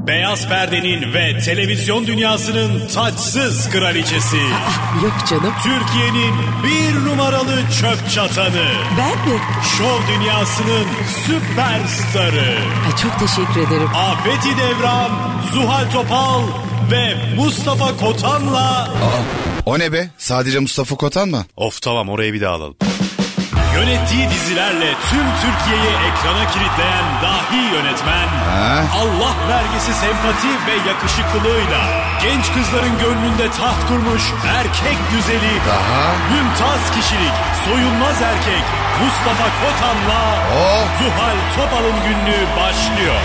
Beyaz perdenin ve televizyon dünyasının taçsız kraliçesi. Yok canım. Türkiye'nin bir numaralı çöp çatanı. Ben mi? Şov dünyasının süperstarı. Ay çok teşekkür ederim. Afeti Devran, Zuhal Topal ve Mustafa Kotan'la... O ne be? Sadece Mustafa Kotan mı? Of tamam, orayı bir daha alalım. Yönettiği dizilerle tüm Türkiye'yi ekrana kilitleyen dahi yönetmen, Allah vergisi sempati ve yakışıklılığıyla genç kızların gönlünde taht kurmuş erkek güzeli, mümtaz kişilik, soyunmaz erkek Mustafa Kotan'la Zuhal Topal'ın günlüğü başlıyor.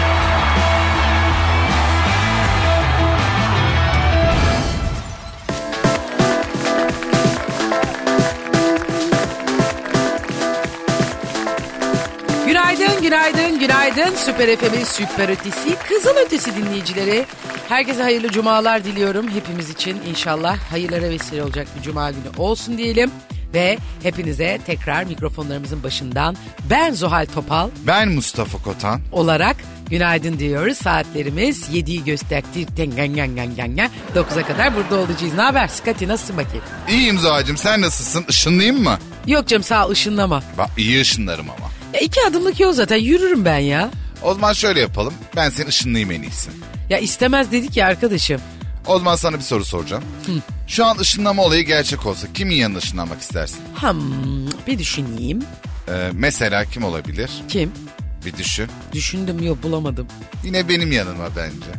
Günaydın. Süper FM'in süper ötesi, kızıl ötesi dinleyicileri. Herkese hayırlı cumalar diliyorum. Hepimiz için inşallah hayırlara vesile olacak bir cuma günü olsun diyelim. Ve hepinize tekrar mikrofonlarımızın başından ben Zuhal Topal, ben Mustafa Kotan olarak günaydın diyoruz. Saatlerimiz 7'yi gösterdi. 9'a kadar burada olacağız. Ne haber Skati, nasılsın bakayım? İyiyim Zuhal'cığım, sen nasılsın? Işınlayayım mı? Yok canım, sağ ol, ışınlama. Bak iyi ışınlarım ama. 2 adımlık yol zaten, yürürüm ben ya. O zaman şöyle yapalım, ben seni ışınlayayım en iyisi. Ya istemez dedik ya arkadaşım. O zaman sana bir soru soracağım. Şu an ışınlama olayı gerçek olsa kimin yanına ışınlanmak istersin? Bir düşüneyim. Mesela kim olabilir? Kim? Bir düşün. Düşündüm, yok bulamadım. Yine benim yanıma bence.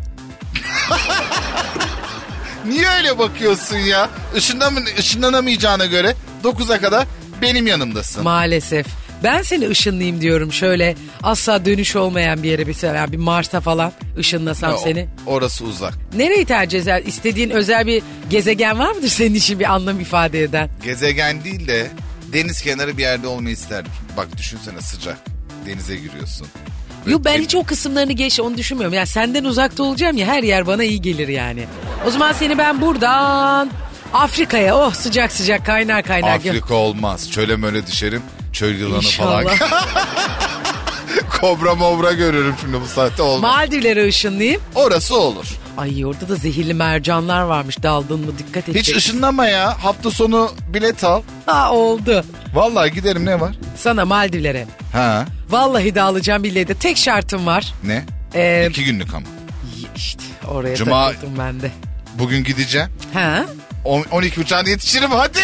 Niye öyle bakıyorsun ya? Işınlanamayacağına göre 9'a kadar benim yanımdasın. Maalesef. Ben seni ışınlayayım diyorum, şöyle asla dönüş olmayan bir yere, mesela bir Mars'a falan ışınlasam seni. Orası uzak. Nereyi tercih eder? İstediğin özel bir gezegen var mıdır senin için bir anlam ifade eden? Gezegen değil de deniz kenarı bir yerde olmayı isterdim. Bak düşünsene, sıcak. Denize giriyorsun. Yok, ben hiç o kısımlarını geç, onu düşünmüyorum. Yani senden uzakta olacağım ya, her yer bana iyi gelir yani. O zaman seni ben buradan Afrika'ya, sıcak sıcak kaynar. Afrika olmaz. Çöle möle düşerim. Çöl yılanı İnşallah. falan. Kobra mobra görürüm şimdi bu saatte, olmaz. Maldivlere ışınlayayım. Orası olur. Ay orada da zehirli mercanlar varmış, daldın mı dikkat et. Hiç ışınlama ya. Hafta sonu bilet al. Oldu. Vallahi giderim, ne var? Sana Maldivlere. Ha. Vallahi de alacağım bileği de. Tek şartım var. Ne? 2 günlük ama. İşte oraya Cuma, takıldım ben de. Bugün gideceğim. 12 uçağına yetişirim hadi.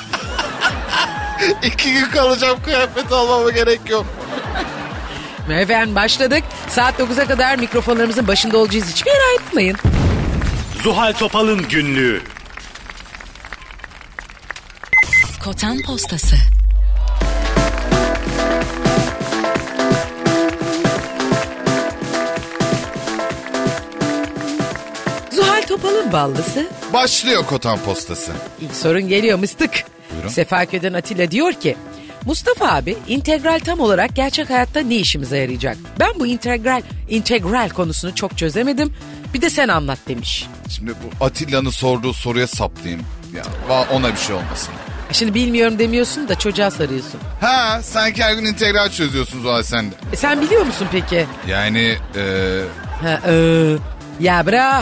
2 gün kalacağım, kıyafet almama gerek yok. Efendim başladık. Saat 9'a kadar mikrofonlarımızın başında olacağız. Hiçbir yere ayrılmayın. Zuhal Topal'ın günlüğü. Kotan Postası. Zuhal Topal'ın ballısı. Başlıyor Kotan Postası. İlk sorun geliyor mıstık. Buyurun. Sefaköy'den Atilla diyor ki, Mustafa abi, integral tam olarak gerçek hayatta ne işimize yarayacak? Ben bu integral konusunu çok çözemedim. Bir de sen anlat demiş. Şimdi bu Atilla'nın sorduğu soruya saplayayım. Ya ona bir şey olmasın. Şimdi bilmiyorum demiyorsun da çocuğa sarıyorsun. Sanki her gün integral çözüyorsunuz o sen de. Sen biliyor musun peki? Yani ya bırak.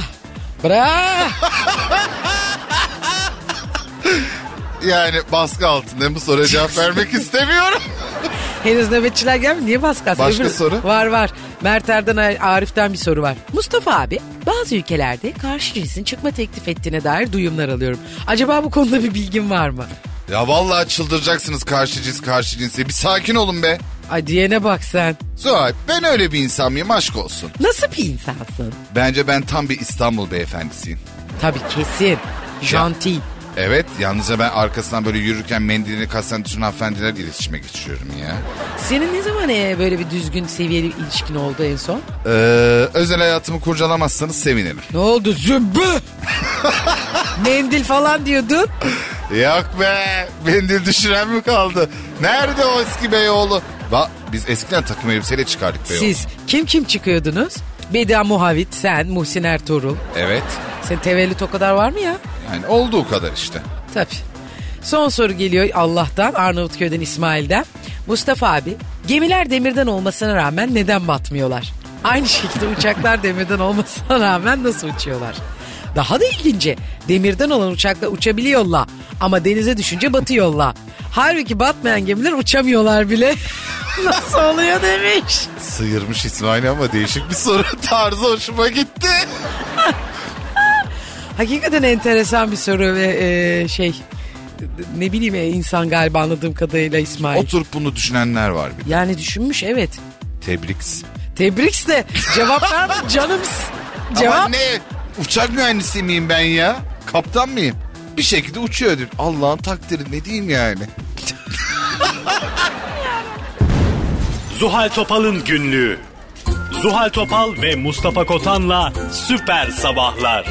Yani baskı altında bu soruya cevap vermek istemiyorum. Henüz nöbetçiler gelmedi. Niye baskı? Başka soru? Var. Mert Erden Arif'ten bir soru var. Mustafa abi, bazı ülkelerde karşı cinsin çıkma teklif ettiğine dair duyumlar alıyorum. Acaba bu konuda bir bilgin var mı? Ya vallahi çıldıracaksınız karşı cins. Bir sakin olun be. Ay diyene bak sen. Zuhal, ben öyle bir insan mıyım, aşk olsun. Nasıl bir insansın? Bence ben tam bir İstanbul beyefendisiyim. Tabii kesin. Janti. Evet, yalnızca ben arkasından böyle yürürken mendilini kasten düşen hanımefendilerle iletişime geçiyorum ya. Senin ne zaman böyle bir düzgün seviyeli bir ilişkin oldu en son? Özel hayatımı kurcalamazsanız sevinirim. Ne oldu zümbü? Mendil falan diyordun. Yok be, mendil düşüren mi kaldı? Nerede o eski Beyoğlu? Biz eskiden takım elbiseyle çıkardık Beyoğlu. Siz kim çıkıyordunuz? Beda Muhavit, sen, Muhsin Ertuğrul. Evet. Senin tevellüt o kadar var mı ya? Yani olduğu kadar işte. Tabii. Son soru geliyor Allah'tan, Arnavutköy'den İsmail'den. Mustafa abi, gemiler demirden olmasına rağmen neden batmıyorlar? Aynı şekilde uçaklar demirden olmasına rağmen nasıl uçuyorlar? Daha da ilginci, demirden olan uçaklar uçabiliyorlar ama denize düşünce batıyorlar. Halbuki batmayan gemiler uçamıyorlar bile. Nasıl oluyor demiş. Sıyırmış İsmail ama değişik bir soru tarzı hoşuma gitti. Hakikaten enteresan bir soru ve ne bileyim insan galiba anladığım kadarıyla İsmail. Oturup bunu düşünenler var bir de. Yani düşünmüş, evet. Tebrik de cevap verme canımız. Cevap. Ama ne? Uçak mühendisi miyim ben ya? Kaptan mıyım? Bir şekilde uçuyordur. Allah'ın takdiri, ne diyeyim yani? Zuhal Topal'ın günlüğü. Zuhal Topal ve Mustafa Kotan'la Süper Sabahlar.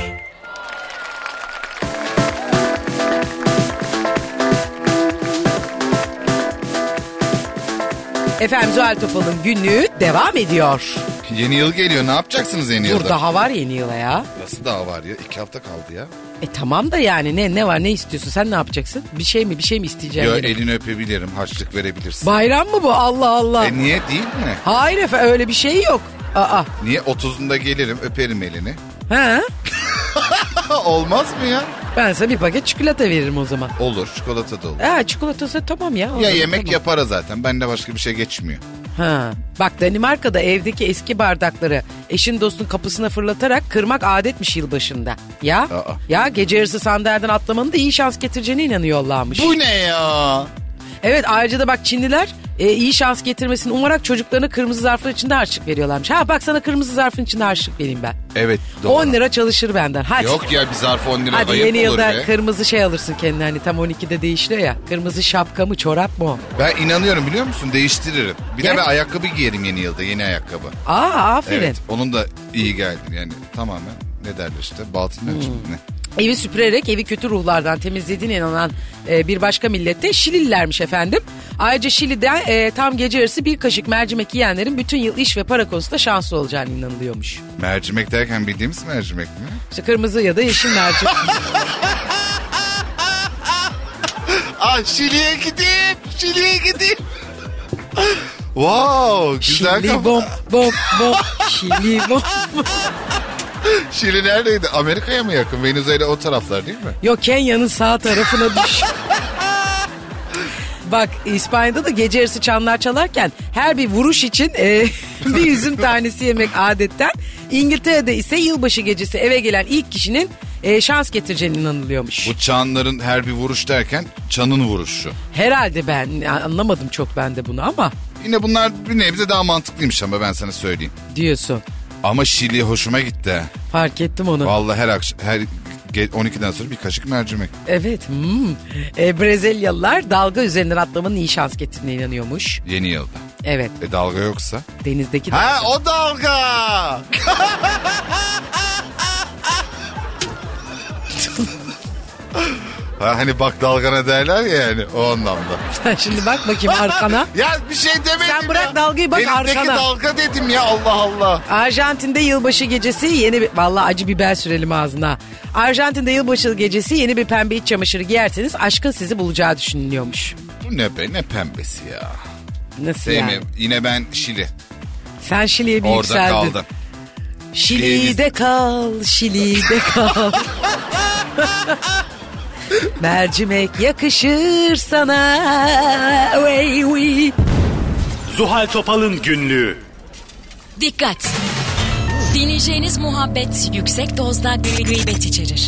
Efendim, Zuhal Topal'ın günlüğü devam ediyor. Yeni yıl geliyor, ne yapacaksınız yeni yılda? Dur, daha var yeni yıla ya. Nasıl daha var ya? 2 hafta kaldı ya. Tamam da yani ne var, ne istiyorsun, sen ne yapacaksın? Bir şey mi isteyeceksin? Yo, elini öpebilirim, harçlık verebilirsin. Bayram mı bu, Allah Allah. Niye, değil mi? Hayır efendim, öyle bir şey yok. Aa. Niye? 30'unda gelirim, öperim elini. Ha? Olmaz mı ya? Ben sana bir paket çikolata veririm o zaman. Olur, çikolata da olur. Çikolatası tamam ya. Ya yemek tamam. yaparız zaten. Bende başka bir şey geçmiyor. Ha. Bak, Danimarka'da evdeki eski bardakları eşin dostun kapısına fırlatarak kırmak adetmiş yılbaşında. Ya? Aa. Ya gece yarısı sandalyelerden atlamanın da iyi şans getireceğine inanıyorlarmış. Bu ne ya? Evet, ayrıca da bak, Çinliler iyi şans getirmesini umarak çocuklarına kırmızı zarflar içinde harçlık veriyorlarmış. Ha bak, sana kırmızı zarfın içinde harçlık vereyim ben. Evet, doğru. 10 lira çalışır benden. Hadi. Yok ya, bir zarf 10 lira hadi ayıp yeni olur yılda be. kırmızı şey alırsın kendine, hani tam 12'de değişiyor ya. Kırmızı şapka mı, çorap mı o? Ben inanıyorum, biliyor musun? Değiştiririm. Bir de Gel. ben ayakkabı giyerim yeni yılda, yeni ayakkabı. Aferin. Evet, onun da iyi geldi yani, tamamen ne derler işte, batından çıktı ne. Evi süpürerek evi kötü ruhlardan temizlediğine inanan bir başka millette Şilililermiş efendim. Ayrıca Şili'de tam gece yarısı bir kaşık mercimek yiyenlerin bütün yıl iş ve para konusunda şanslı olacağını inanılıyormuş. Mercimek derken bildiğimiz mercimek mi? İşte kırmızı ya da yeşil mercimek. Şili'ye gideyim. Wow, güzel Şili kafa. bom. Şili bom. Şili neredeydi? Amerika'ya mı yakın? Venezuela o taraflar değil mi? Yok, Kenya'nın sağ tarafına düş. Bak, İspanya'da da gece yarısı çanlar çalarken her bir vuruş için bir üzüm tanesi yemek adetten. İngiltere'de ise yılbaşı gecesi eve gelen ilk kişinin şans getireceğine inanılıyormuş. Bu çanların her bir vuruş derken çanın vuruşu. Herhalde, ben anlamadım çok ben de bunu ama. Yine bunlar bir nebze daha mantıklıymış ama ben sana söyleyeyim. Diyorsun. Ama Şili hoşuma gitti. Fark ettim onu. Vallahi her akşam 12'den sonra bir kaşık mercimek. Evet. Brezilyalılar dalga üzerinden atlamanın iyi şans getirdiğine inanıyormuş. Yeni yılda. Evet. Dalga yoksa? Denizdeki Ha, dalga. o dalga. Hani bak dalgana derler ya, yani o anlamda. Sen şimdi bak bakayım arkana. Ya bir şey demedim. Sen bırak ya. dalgayı, bak Denizdeki arkana. dalga dedim ya, Allah Allah. Arjantin'de yılbaşı gecesi yeni bir... Vallahi acı biber sürelim ağzına. Arjantin'de yılbaşı gecesi yeni bir pembe iç çamaşırı giyerseniz aşkın sizi bulacağı düşünülüyormuş. Bu ne be, ne pembesi ya. Nasıl yani? Yine ben Şili. Sen Şili'ye bir Orada yükseldin. kaldım. Şili'de kal, Şili'de kal. Mercimek yakışır sana. Zuhal Topal'ın günlüğü. Dikkat! Dinleyeceğiniz muhabbet yüksek dozda gıybet içerir.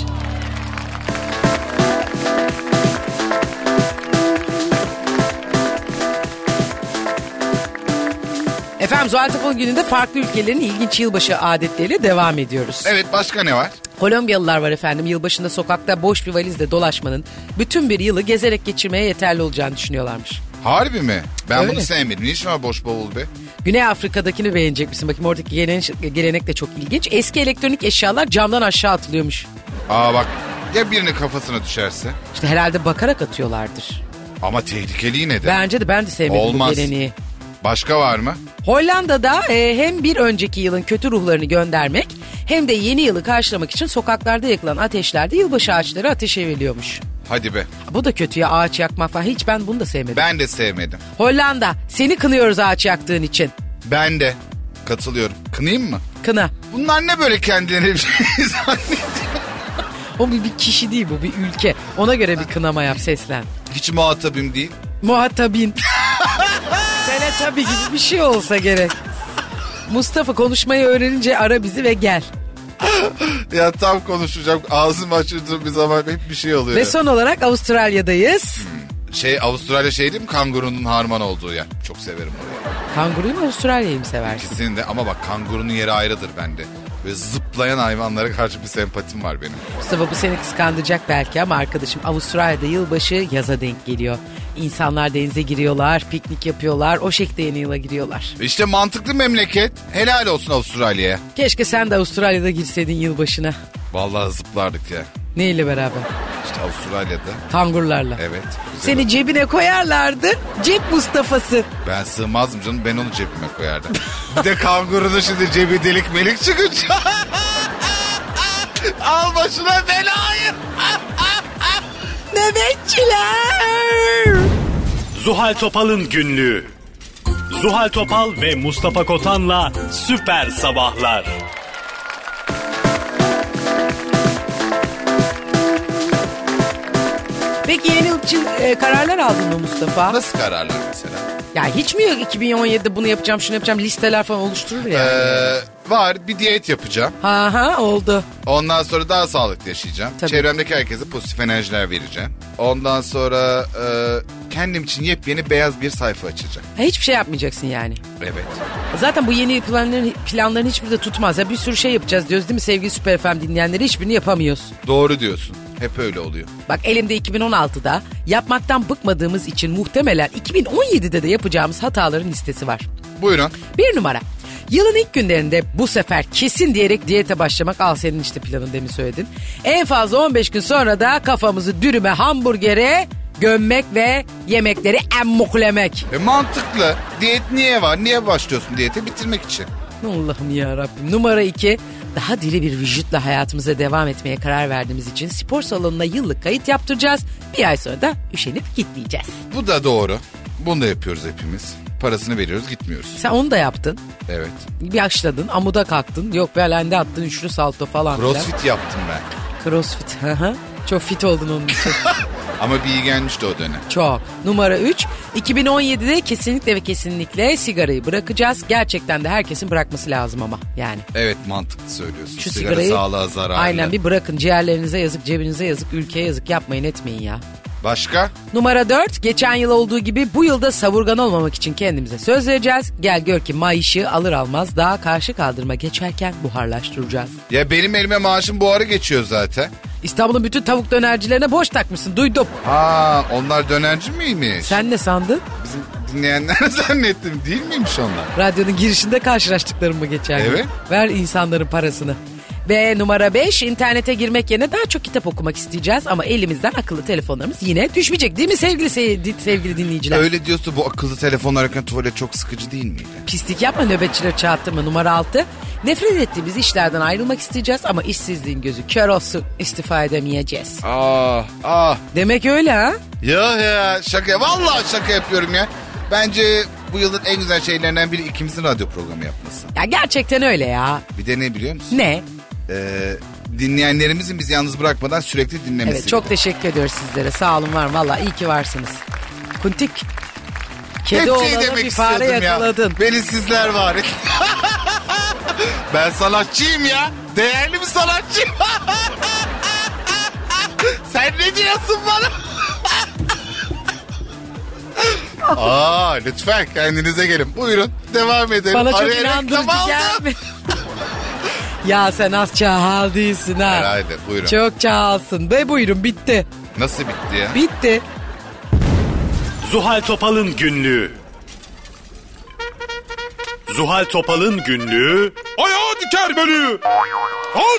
Efendim, Zuhal Topal gününde farklı ülkelerin ilginç yılbaşı adetleriyle devam ediyoruz. Evet, başka ne var? Kolombiyalılar var efendim. Yılbaşında sokakta boş bir valizle dolaşmanın bütün bir yılı gezerek geçirmeye yeterli olacağını düşünüyorlarmış. Harbi mi? Ben Öyle. bunu sevmedim. Ne işin var boş bavul be? Güney Afrika'dakini beğenecek misin? Bakayım, oradaki gelenek de çok ilginç. Eski elektronik eşyalar camdan aşağı atılıyormuş. Bak, ya birinin kafasına düşerse? İşte herhalde bakarak atıyorlardır. Ama tehlikeli yine de. Ben de sevmedim Olmaz. bu geleneği. Başka var mı? Hollanda'da hem bir önceki yılın kötü ruhlarını göndermek hem de yeni yılı karşılamak için sokaklarda yakılan ateşlerde yılbaşı ağaçları ateşe veriliyormuş. Hadi be. Bu da kötü ya, ağaç yakmak falan. Hiç ben bunu da sevmedim. Ben de sevmedim. Hollanda, seni kınıyoruz ağaç yaktığın için. Ben de. Katılıyorum. Kınayım mı? Kına. Bunlar ne böyle kendilerini bir şey zannediyor? O bir kişi değil, bu bir ülke. Ona göre bir kınama yap, seslen. Hiç muhatabim değil. Muhatabin. Teletabi gibi bir şey olsa gerek. Mustafa, konuşmayı öğrenince ara bizi ve gel. Ya tam konuşacağım. Ağzımı açırdığım bir zaman hep bir şey oluyor. Ve son olarak Avustralya'dayız. Avustralya değil mi? Kangurunun harman olduğu yer. Çok severim orayı. Kanguruyu mu, Avustralya'yı mı seversin? İkisini de, ama bak kangurunun yeri ayrıdır bende. Ve zıplayan hayvanlara karşı bir sempatim var benim. Mustafa, bu seni kıskandıracak belki ama arkadaşım, Avustralya'da yılbaşı yaza denk geliyor. İnsanlar denize giriyorlar, piknik yapıyorlar, o şekilde yeni yıla giriyorlar. İşte mantıklı memleket. Helal olsun Avustralya'ya. Keşke sen de Avustralya'da girseydin yılbaşına. Vallahi zıplardık ya. Neyle beraber? İşte Avustralya'da. Kangurlarla. Evet. Seni olur. cebine koyarlardı. Cep Mustafa'sı. Ben sığmazdım canım, ben onu cebime koyardım. Bir de kangurunun şimdi cebi delik melik çıkınca. Al başına belayı. Nöbetçiler. Zuhal Topal'ın günlüğü. Zuhal Topal ve Mustafa Kotan'la Süper Sabahlar. Peki yeni yıl için kararlar aldın mı Mustafa? Nasıl kararlar mesela? Ya hiç mi yok 2017'de bunu yapacağım, şunu yapacağım, listeler falan oluşturur ya. Var, bir diyet yapacağım. Ha oldu. Ondan sonra daha sağlıklı yaşayacağım. Tabii. Çevremdeki herkese pozitif enerjiler vereceğim. Ondan sonra kendim için yepyeni beyaz bir sayfa açacağım. Hiçbir şey yapmayacaksın yani. Evet. Zaten bu yeni planların hiçbiri de tutmaz. Ya bir sürü şey yapacağız diyoruz değil mi sevgili Süper FM dinleyenleri? Hiçbirini yapamıyoruz. Doğru diyorsun. Hep öyle oluyor. Bak, elimde 2016'da yapmaktan bıkmadığımız için muhtemelen 2017'de de yapacağımız hataların listesi var. Buyurun. 1 numara. Yılın ilk günlerinde bu sefer kesin diyerek diyete başlamak. Al senin işte planın, demin söyledin. En fazla 15 gün sonra da kafamızı dürüme, hamburgere gömmek ve yemekleri emmuklemek. Mantıklı. Diyet niye var? Niye başlıyorsun diyete? Bitirmek için. Allah'ım ya Rabbim. Numara 2. Daha diri bir vücutla hayatımıza devam etmeye karar verdiğimiz için spor salonuna yıllık kayıt yaptıracağız. Bir ay sonra da üşenip gitmeyeceğiz. Bu da doğru. Bunu da yapıyoruz hepimiz. Parasını veriyoruz, gitmiyoruz. Sen onu da yaptın. Evet. Bir açladın, amuda kalktın. Yok, belende attın, üçlü salto falan. Crossfit yaptım ben. Crossfit. Çok fit oldun onun için. Ama bir iyi gelmişti o dönem. Çok. Numara 3. 2017'de kesinlikle ve kesinlikle sigarayı bırakacağız. Gerçekten de herkesin bırakması lazım ama yani. Evet, mantıklı söylüyorsun. Şu Sigara sigarayı sağlığa zararlı. aynen bir bırakın. Ciğerlerinize yazık, cebinize yazık, ülkeye yazık. Yapmayın etmeyin ya. Başka? Numara 4. Geçen yıl olduğu gibi bu yılda savurgan olmamak için kendimize söz vereceğiz. Gel gör ki mayışı alır almaz daha karşı kaldırma geçerken buharlaştıracağız. Ya benim elime maaşım buharı geçiyor zaten. İstanbul'un bütün tavuk dönercilerine boş takmışsın, duydum. Ha, onlar dönerci miymiş? Sen ne sandın? Bizim dinleyenler zannettim, değil miymiş onlar? Radyonun girişinde karşılaştıklarım mı geçen gün? Evet. Ver insanların parasını. Ve numara 5, internete girmek yerine daha çok kitap okumak isteyeceğiz. Ama elimizden akıllı telefonlarımız yine düşmeyecek değil mi sevgili dinleyiciler? Öyle diyorsa bu akıllı telefon ararken tuvalet çok sıkıcı değil miydi? Pislik yapma, nöbetçileri çağırttırma. Numara 6, nefret ettiğimiz işlerden ayrılmak isteyeceğiz. Ama işsizliğin gözü kör olsun, istifa edemeyeceğiz. Demek öyle ha? Ya şaka, vallahi şaka yapıyorum ya. Bence bu yılın en güzel şeylerinden biri ikimizin radyo programı yapması. Ya gerçekten öyle ya. Bir de ne biliyor musun? Ne? Dinleyenlerimizin bizi yalnız bırakmadan sürekli dinlemesi. Evet, çok teşekkür ediyoruz sizlere. Sağ olun, var valla, iyi ki varsınız. Kuntik. Kedi Hep oğlanı demek bir fare istiyordum yakaladın. ya. Beni sizler var. Ben sanatçıyım ya. Değerli bir sanatçıyım. Sen ne diyorsun bana? Lütfen kendinize gelin. Buyurun devam edelim. Bana çok Araya inandırıcı reklam aldım. gelme. Ya sen az çağal değilsin ha. Herhalde, buyurun. Çok çağalsın. Ve buyurun, bitti. Nasıl bitti ya? Bitti. Zuhal Topal'ın günlüğü. Zuhal Topal'ın günlüğü. Ayağı diker beni. Al.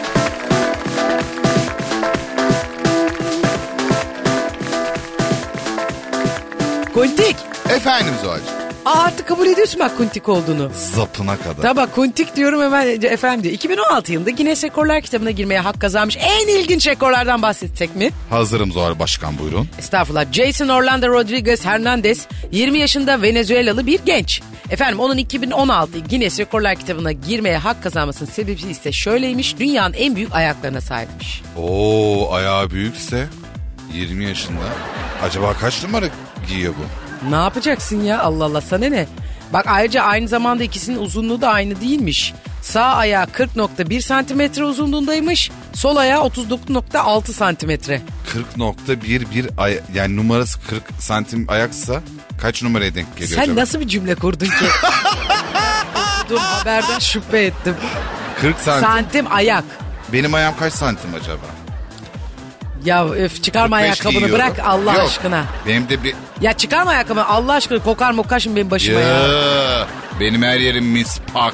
Kuntik. Efendim Zuhal'cığım. Artık kabul ediyorsun bak kuntik olduğunu. Zapına kadar. Tabii bak, kuntik diyorum hemen efendim diyor. 2016 yılında Guinness Rekorlar kitabına girmeye hak kazanmış en ilginç rekorlardan bahsetsek mi? Hazırım Zuhal Başkan, buyurun. Estağfurullah. Jason Orlando Rodriguez Hernandez 20 yaşında Venezuelalı bir genç. Efendim onun 2016 Guinness Rekorlar kitabına girmeye hak kazanmasının sebebi ise şöyleymiş. Dünyanın en büyük ayaklarına sahipmiş. Oo, ayağı büyükse 20 yaşında. Acaba kaç numara giyiyor bu? Ne yapacaksın ya, Allah Allah, sana ne? Bak ayrıca aynı zamanda ikisinin uzunluğu da aynı değilmiş. Sağ ayağı 40.1 santimetre uzunluğundaymış. Sol ayağı 39.6 santimetre. 40.11 yani numarası 40 santim ayaksa kaç numaraya denk geliyor Sen acaba? nasıl bir cümle kurdun ki? Dur, haberden şüphe ettim. 40 Santim ayak. Benim ayağım kaç santim acaba? Ya öf, çıkarma 45 ayakkabını, giyiyorum. bırak Allah Yok, aşkına. Benim de bir... Ya çıkarma ayakkabını Allah aşkına, kokar mokar şimdi benim başıma ya. Benim her yerim mispak.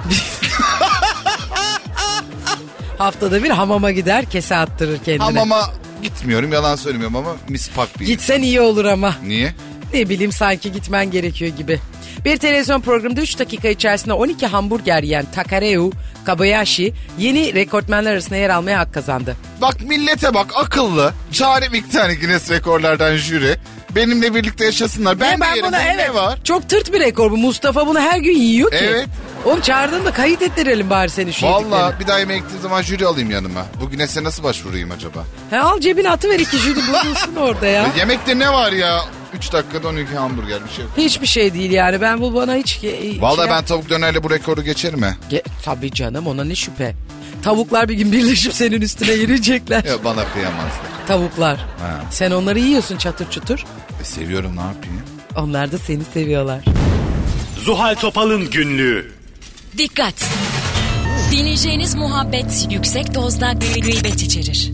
Haftada bir hamama gider, kese attırır kendine. Hamama gitmiyorum, yalan söylemiyorum ama mispak bir. Gitsen iyi olur ama. Niye? Ne bileyim, sanki gitmen gerekiyor gibi. Bir televizyon programında 3 dakika içerisinde 12 hamburger yiyen Takareu Kobayashi yeni rekortmenler arasında yer almaya hak kazandı. Bak millete bak, akıllı. Çağırayım 2 tane Guinness Rekorlardan jüri. Benimle birlikte yaşasınlar. Ben de yerim. buna, Ne var? Çok tırt bir rekor bu. Mustafa bunu her gün yiyor ki. Evet. Oğlum çağırdığında kayıt ettirelim bari seni şu yediklerini. Valla bir daha yemeğe gittiğim zaman jüri alayım yanıma. Bu Guinness'e nasıl başvurayım acaba? Al cebine atıver 2 jüri bulunsun orada ya. Yemekte ne var ya? 3 dakikada 12 hamburger bir şey yok. Hiçbir şey değil yani. Ben bu bana hiç... Valla ben tavuk dönerle bu rekoru geçerim mi? Tabii canım, ona ne şüphe. Tavuklar bir gün birleşip senin üstüne yürüyecekler. Ya bana kıyamazlar. Tavuklar. Ha. Sen onları yiyorsun çatır çutur. Seviyorum, ne yapayım? Onlar da seni seviyorlar. Zuhal Topal'ın günlüğü. Dikkat! Dinleyeceğiniz muhabbet yüksek dozda gıybet içerir.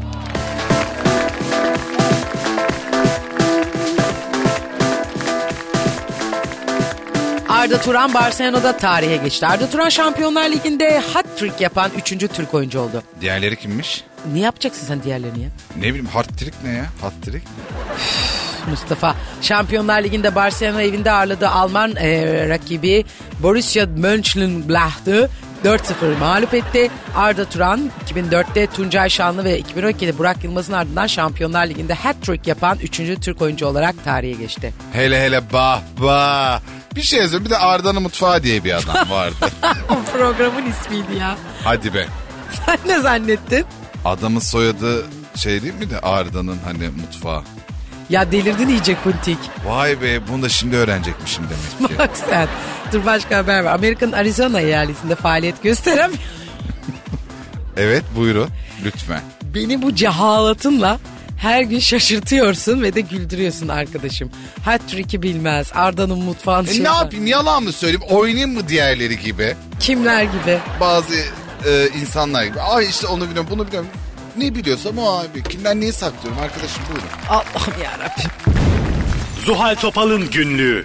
Arda Turan Barcelona'da tarihe geçti. Arda Turan Şampiyonlar Ligi'nde hat-trick yapan 3. Türk oyuncu oldu. Diğerleri kimmiş? Ne yapacaksın sen diğerlerini ya? Ne bileyim, hat-trick ne ya? Hat-trick? Mustafa, Şampiyonlar Ligi'nde Barcelona evinde ağırladığı Alman rakibi Borussia Mönchengladbach'ı 4-0 mağlup etti. Arda Turan 2004'te Tuncay Şanlı ve 2012'de Burak Yılmaz'ın ardından Şampiyonlar Ligi'nde hat-trick yapan 3. Türk oyuncu olarak tarihe geçti. Hele bah. Bir şey yazıyorum, bir de Arda'nın Mutfağı diye bir adam vardı. O programın ismiydi ya. Hadi be. Sen ne zannettin? Adamın soyadı şey değil miydi? Arda'nın hani mutfağı. Ya delirdin iyice Kuntik. Vay be, bunu da şimdi öğrenecekmişim demek ki. Bak sen. Dur, başka haber var. Amerika'nın Arizona eyaletinde faaliyet gösteren... Evet, buyurun lütfen. Beni bu cehalatınla her gün şaşırtıyorsun ve de güldürüyorsun arkadaşım. Hat-trick'i bilmez. Arda'nın mutfağını... Ne yapayım, yalan mı söyleyeyim, oynayayım mı diğerleri gibi? Kimler gibi? Bazı insanlar gibi. Ay işte onu biliyorum, bunu biliyorum. Ne biliyorsam o abi. Kimden neyi saklıyorum arkadaşım, buyurun. Allah'ım yarabbim. Zuhal Topal'ın günlüğü.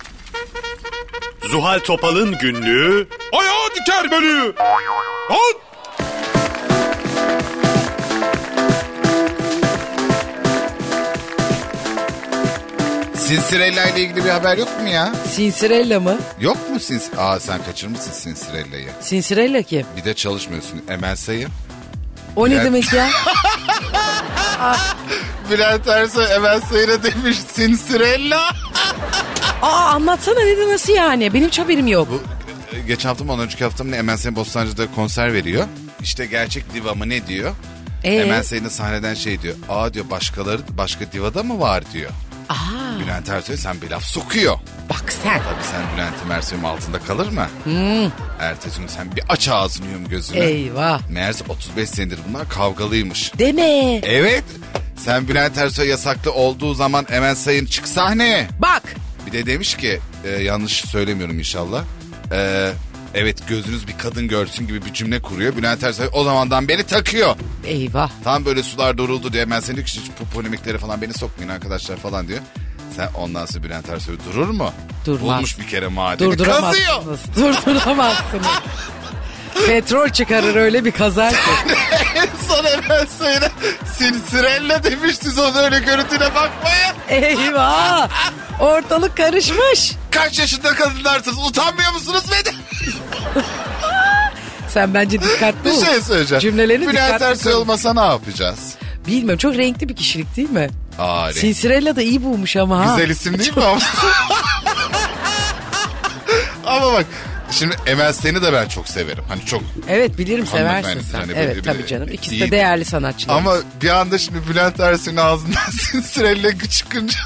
Zuhal Topal'ın günlüğü. Ayağı diker beni. Hadi. Sinsirella ile ilgili bir haber yok mu ya? Sinsirella mı? Yok mu sen kaçırmışsın Sinsirella'yı. Sinsirella kim? Bir de çalışmıyorsun. Emel Sayın. O ne demek ya? Bülent Ersoy Emel Sayın'a demiş Sinsirella. Anlatsana, dedi, nasıl yani? Benim hiç haberim yok. Bu geçen hafta mı ondan önceki hafta mı ne, Emel Sayın Bostancı'da konser veriyor. İşte gerçek diva mı ne diyor. Emel Sayın'ın sahneden şey diyor. Diyor, başka divada mı var diyor. Bülent Ersoy sen bir laf sokuyor. Bak sen. Tabii sen Bülent Ersoy'un altında kalır mı? Ertesi gün sen bir aç ağzını yum gözünü. Eyvah. Meğerse 35 senedir bunlar kavgalıymış. Deme. Evet. Sen Bülent Ersoy yasaklı olduğu zaman Emel Sayın çık sahneye. Bak. Bir de demiş ki yanlış söylemiyorum inşallah. Evet, gözünüz bir kadın görsün gibi bir cümle kuruyor. Bülent Ersoy o zamandan beri takıyor. Eyvah. Tam böyle sular duruldu diye Emel Sayın diyor ki bu polemikleri falan beni sokmayın arkadaşlar falan diyor. Sen ondan sonra Bülent Ersoy durur mu? Durmaz. Bulmuş bir kere madeni. Kazıyor. Durduramazsınız. Petrol çıkarır öyle bir kazar ki. En son Emel Sayın'a Sinsirella demiştiniz, onu öyle görüntüne bakmayın. Eyvah. Ortalık karışmış. Kaç yaşında kadınlarsınız, utanmıyor musunuz beni? Sen bence dikkatli ol. Bir şey söyleyeceğim. Cümleleri Bülent dikkatli Ersoy konuş. olmasa ne yapacağız? Bilmiyorum, çok renkli bir kişilik değil mi? Renk. Sinsirella da iyi bulmuş ama ha. Güzel isim değil mi ama? Ama bak şimdi Emel Sayın'ı da ben çok severim. Hani çok. Evet bilirim seversin sen. Hani evet tabii canım. İkisi de değerli sanatçılar. Ama bir anda şimdi Bülent Ersoy'un ağzından Sinsirelli çıkınca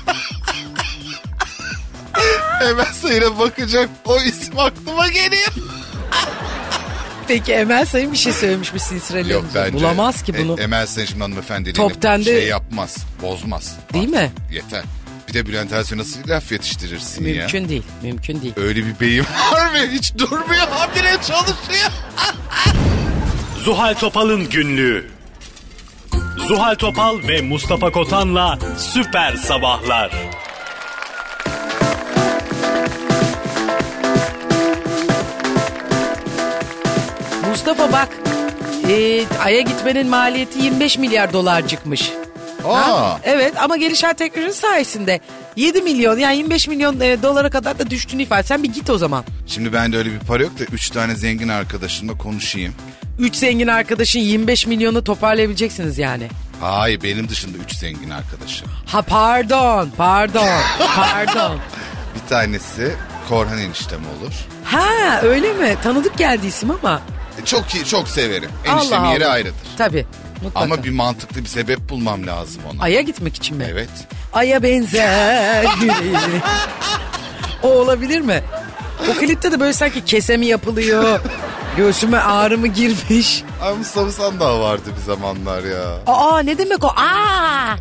Emel Sayın'a bakacak o isim aklıma geliyor. Peki Emel Sayın bir şey söylemiş mi Sinsirelli? Yok bence. Bulamaz ki bunu. Emel Sayın şimdi hanımefendi Top 10'de şey yapmaz, bozmaz. Değil mi? Yeter. Bir de Bülent Ersoy nasıl laf yetiştirirsin ya? Mümkün değil, mümkün değil. Öyle bir beyin var mı? Hiç durmuyor, habire çalışıyor. Zuhal Topal'ın günlüğü. Zuhal Topal ve Mustafa Kotan'la Süper Sabahlar. Mustafa bak, Ay'a gitmenin maliyeti 25 milyar dolarcıkmış. Aa. Evet ama gelişen teknoloji sayesinde 7 milyon yani 25 milyon dolara kadar da düştüğünü ifade. Sen bir git o zaman. Şimdi bende öyle bir para yok da 3 tane zengin arkadaşımla konuşayım. 3 zengin arkadaşın 25 milyonu toparlayabileceksiniz yani. Hayır benim dışında 3 zengin arkadaşım. Ha pardon. Bir tanesi Korhan eniştem olur. Ha öyle mi? Tanıdık geldi isim ama. Çok iyi, çok severim. Eniştemin yeri ayrıdır. Tabii. Mutlaka. Ama bir mantıklı bir sebep bulmam lazım ona. Ay'a gitmek için mi? Evet. Ay'a benzer yüreğini. O olabilir mi? O klipte de böyle sanki kese mi yapılıyor? Göğsüme ağrı mı girmiş? Ay Mustafa Sandal vardı bir zamanlar ya. Aa ne demek o? Aa!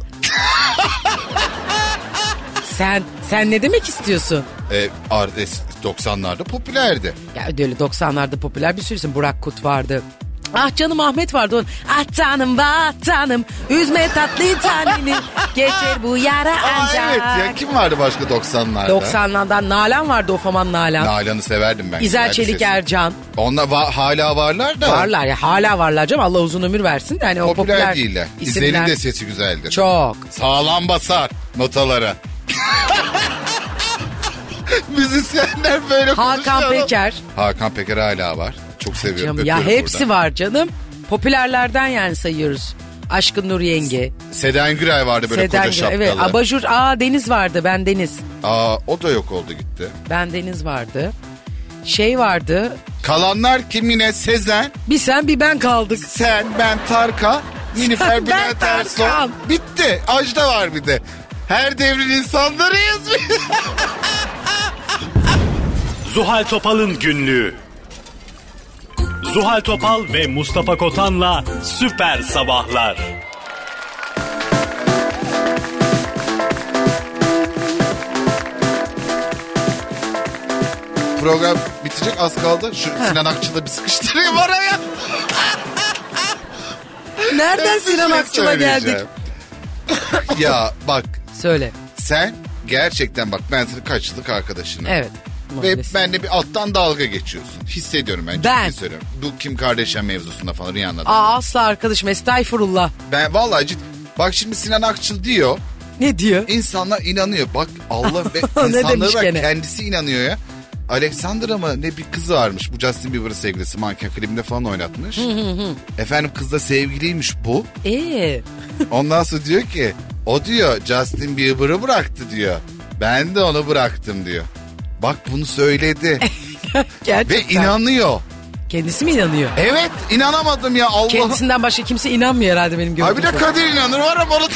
Sen ne demek istiyorsun? Ardes 90'larda popülerdi. Ya öyle 90'larda popüler bir sürüsün. Burak Kut vardı. Ah canım Ahmet vardı onun. Ah tanım vatanım üzme tatlı taneni geçer bu yara ancak. Evet ya kim vardı başka 90'larda? 90'lardan Nalan vardı Ofaman Nalan. Nalan'ı severdim ben. İzel Çelik Ercan. Onlar hala varlar da. Varlar ya hala varlar canım Allah uzun ömür versin de. Hani o popüler değiller. isimler. İzel'in de sesi güzeldir. Çok. Sağlam basar notalara. Müzisyenler böyle Hakan konuşuyor. Peker. Hakan Peker hala var. Çok seviyorum. Canım, ya hepsi buradan var canım. Popülerlerden yani sayıyoruz. Aşkın Nur Yenge. Seden Gürel vardı böyle koca şapkalı. Evet, abajur. Deniz vardı. Ben Deniz. O da yok oldu gitti. Ben Deniz vardı. Şey vardı. Kalanlar kim yine? Sezen. Bir sen bir ben kaldık. Sen, ben, Tarkan. Nilüfer, Bülent Ersoy. Bitti. Ajda var bir de. Her devrin insanlarıyız. Zuhal Topal'ın günlüğü. Zuhal Topal ve Mustafa Kotan'la Süper Sabahlar. Program bitecek az kaldı. Şu Sinan Akçıl'ı bir sıkıştırayım oraya. Nereden Sinan Akçıl'a geldik? Ya bak. Söyle. Sen gerçekten bak ben senin kaç yıllık arkadaşınım. Evet. Ve benimle bir alttan dalga geçiyorsun. Hissediyorum ben. Ben. Bu Kim Kardashian mevzusunda falan Rihanna'da. Asla arkadaşım estağfurullah. Ben vallahi bak şimdi Sinan Akçıl diyor. Ne diyor? İnsanlar inanıyor. Bak Allah ve insanlara da kendisi inanıyor ya. Alexandra mı ne bir kızı varmış. Bu Justin Bieber'ın sevgilisi manken klibinde falan oynatmış. Efendim kız da sevgiliymiş bu. Ondan sonra diyor ki o diyor Justin Bieber'ı bıraktı diyor. Ben de onu bıraktım diyor. Bak bunu söyledi. Ve inanıyor. Kendisi mi inanıyor? Evet inanamadım ya Allah. Kendisinden başka kimse inanmıyor herhalde benim gördüğüm. Abi de Kadir inanır var ama onu...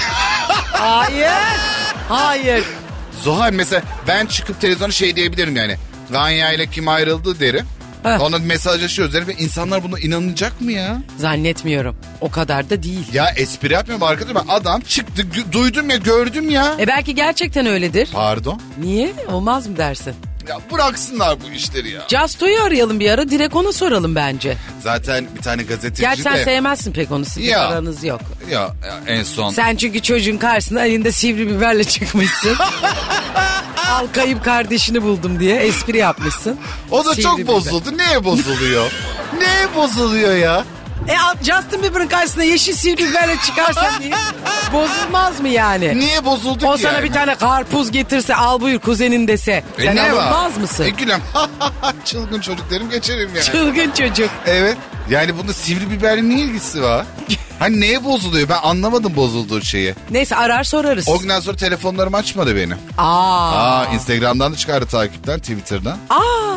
Hayır. Zuhal mesela ben çıkıp televizyona şey diyebilirim yani. Ganya ile kim ayrıldı derim. Ona mesajlaşıyoruz derim ve insanlar buna inanacak mı ya? Zannetmiyorum. O kadar da değil. Ya espri yapmıyorum arkadaşım. Adam çıktı duydum ya gördüm ya. Belki gerçekten öyledir. Pardon? Niye? Olmaz mı dersin? Ya bıraksınlar bu işleri ya. Casto'yu arayalım bir ara direkt ona soralım bence. Zaten bir tane gazeteci Gerçi sen sevmezsin pek onu. Sizin aranız yok. Ya en son. Sen çünkü çocuğun karşısında elinde sivri biberle çıkmışsın. Al kayıp kardeşini buldum diye espri yapmışsın. O da çok bozuldu. Neye bozuluyor? Neye bozuluyor ya? Justin Bieber'ın karşısına yeşil sivri biberle çıkarsan diye bozulmaz mı yani? Niye bozuldu ki O sana bir tane karpuz getirse al buyur kuzenin dese. Sen alınmaz mısın? Gülüm çılgın çocuk derim geçerim yani. Çılgın çocuk. Evet. Yani bunda sivri biberle ne ilgisi var? Hani neye bozuluyor? Ben anlamadım bozulduğu şeyi. Neyse arar sorarız. O günden sonra telefonlarım açmadı benim. Instagram'dan da çıkardı takipten, Twitter'dan.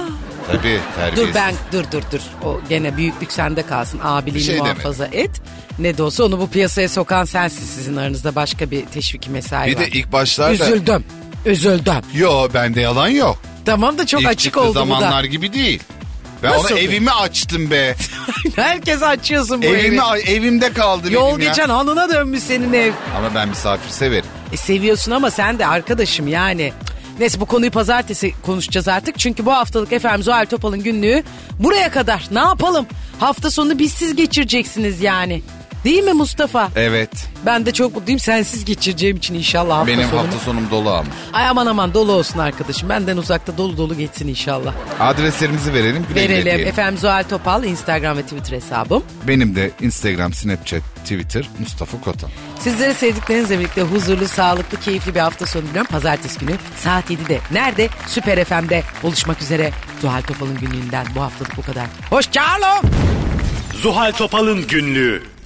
Tabii terbiyesiz. Dur. O gene büyüklük sende kalsın. Abiliğini şey muhafaza et. Ne de olsa onu bu piyasaya sokan sensin, sizin aranızda başka bir teşviki mesai Bir var. de ilk başlarda... Üzüldüm. Yo, bende yalan yok. Tamam da çok İlk açık oldu bu da. zamanlar gibi değil. Ben Nasıl? ona evimi açtım be. Herkese açıyorsun bu evi. Evimde kaldı Yol benim ya. geçen hanına dönmüş senin ev. Ama ben misafir severim. Seviyorsun ama sen de arkadaşım yani. Neyse, bu konuyu pazartesi konuşacağız artık. Çünkü bu haftalık efendim Zuhal Topal'ın günlüğü buraya kadar. Ne yapalım? Hafta sonunu bizsiz geçireceksiniz yani. Değil mi Mustafa? Evet. Ben de çok mutluyum sensiz geçireceğim için inşallah hafta Benim sonunu. hafta sonum dolu ama. Ay aman dolu olsun arkadaşım. Benden uzakta dolu geçsin inşallah. Adreslerimizi verelim. Verelim. Efendim Zuhal Topal Instagram ve Twitter hesabım. Benim de Instagram, Snapchat, Twitter Mustafa Kotan. Sizlere sevdiklerinizle birlikte huzurlu, sağlıklı, keyifli bir hafta sonu diliyorum. Pazartesi günü saat 7'de. Nerede? Süper FM'de buluşmak üzere. Zuhal Topal'ın günlüğünden bu haftalık bu kadar. Hoşçakalın. Zuhal Topal'ın günlüğü.